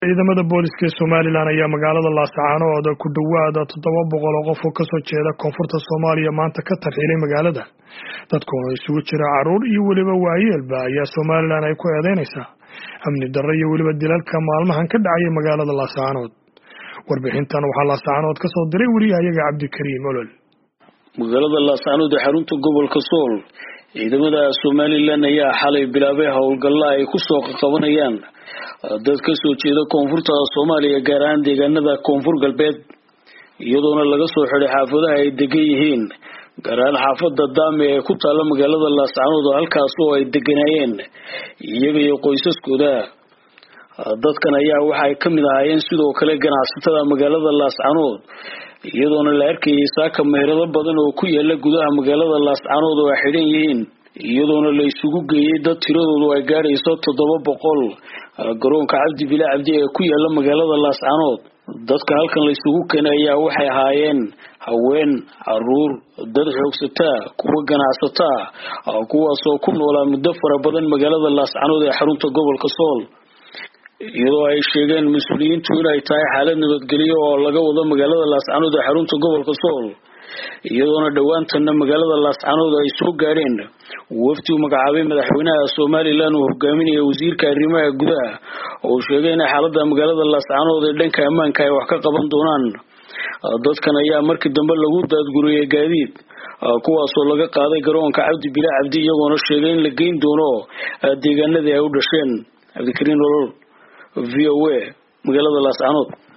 ciidamada booliska Soomaaliland ayaa magaalada Laascaanood ku dhawaad 700 oo qof oo ka soo jeeda koonfurta Soomaaliya maanta ka tarxiilay magaalada. Dadku oo isugu jira caruur iyo waliba waayeelba ayaa Soomaaliland ay ku eedeynaysaa amni darro iyo waliba dilalka maalmahan ka dhacay magaalada Laascaanood. Warbixintan waxaa Laascaanood ka soo diray wariyahayaga Cabdikariim Olol. magaalada Laascaanood xarunta gobolka Sool ciidamada Soomaaliland ayaa xalay bilaabay howlgalla ay ku soo qabanayaan dad ka soo jeeda koonfurta Soomaaliya gaar ahaan deegaanada koonfur galbeed iyadoona laga soo xiray xaafadaha ay degan yihiin gaar ahaan xaafada Daame ee ku taala magaalada Laascaanood halkaas oo ay deganayeen iyaga iyo qoysaskooda. dadkan ayaa waxay ka mid ahaayeen sidoo kale ganacsatada magaalada Laascaanood iyadoona la arkayay saaka meherado badan oo ku yaala gudaha magaalada Laascaanood oo xidhan yihiin iyadoona la isugu geeyay dad tiradoodu ay gaarayso 700 garoonka Cabdi Bilaa Cabdi ee ku yaala magaalada Laascaanood. dadka halkan la isugu keenay ayaa waxay ahaayeen haween, caruur, dad xoogsata, kuwa ganacsata kuwaas oo ku noolaa muddo fara badan magaalada Laascaanood ee xarunta gobolka Sool iyadoo ay sheegeen mas'uuliyiintu inay tahay xaalad nabadgelyo oo laga wado magaalada Laascaanood ee xarunta gobolka Sool iyadoona dhawaantan magaalada Laascaanood ay soo gaareen wafdi magacaabay madaxweynaha Soomaaliland oo hogaaminaya wasiirka arrimaha gudaha oo sheegay in xaaladda magaalada Laascaanood ee dhanka ammaanka ay wax ka qaban doonaan. dadkan ayaa markii dambe lagu daadguriyay gaadiid kuwaas oo laga qaaday garoonka Cabdi Bilaa Cabdi iyagoona sheegay in la geyn doono deegaanadii ay u dhasheen. Cabdikariim Olol VOA magaalada Laascaanood.